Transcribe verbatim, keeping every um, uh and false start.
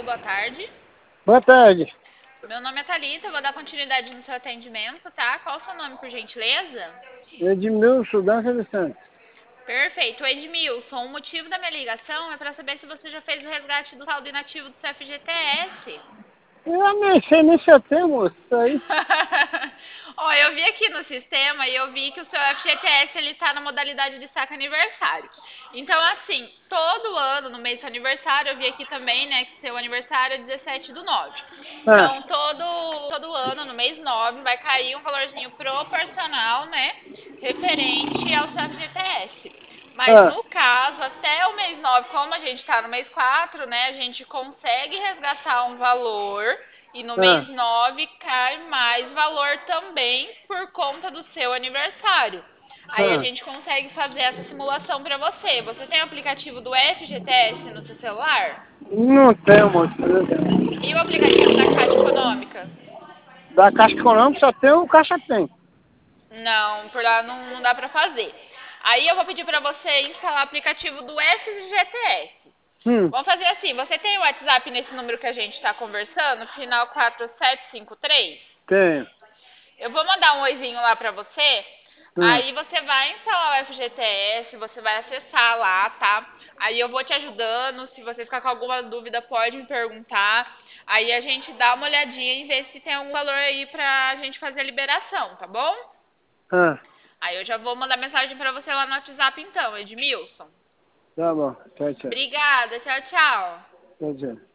boa tarde. Boa tarde. Meu nome é Thalita, eu vou dar continuidade no seu atendimento, tá? Qual o seu nome, por gentileza? Edmilson Dança dos Santos. Perfeito. Edmilson, o motivo da minha ligação é para saber se você já fez o resgate do saldo inativo do seu F G T S. Eu nem sei nem se eu tenho, moço, isso aí. Ó, eu vi aqui no sistema e eu vi que o seu F G T S ele tá na modalidade de saque aniversário. Então, assim, todo ano, no mês do seu aniversário, eu vi aqui também, né, que seu aniversário é dezessete do nove. Ah, Então, todo, todo ano, no mês nove, vai cair um valorzinho proporcional, né, referente ao seu F G T S. Mas ah, no caso, até o mês nove, como a gente está no mês quatro, né, a gente consegue resgatar um valor e no ah, mês nove cai mais valor também por conta do seu aniversário. Aí a ah. gente consegue fazer essa simulação para você. Você tem o aplicativo do F G T S no seu celular? Não tenho, moço, não tenho. E o aplicativo da Caixa Econômica? Da Caixa Econômica só tem o Caixa Tem. Não, por lá não, não dá para fazer. Aí eu vou pedir para você instalar o aplicativo do F G T S. Hum, Vamos fazer assim, você tem o WhatsApp nesse número que a gente está conversando, final quatro sete cinco três? tenho. Eu vou mandar um oizinho lá para você, Hum, aí você vai instalar o F G T S, você vai acessar lá, tá? Aí eu vou te ajudando, se você ficar com alguma dúvida pode me perguntar. Aí a gente dá uma olhadinha e vê se tem algum valor aí pra gente fazer a liberação, tá bom? ah, Aí eu já vou mandar mensagem para você lá no WhatsApp então, Edmilson. tá bom. Tchau, tchau. Obrigada, tchau, tchau. Tchau, tchau.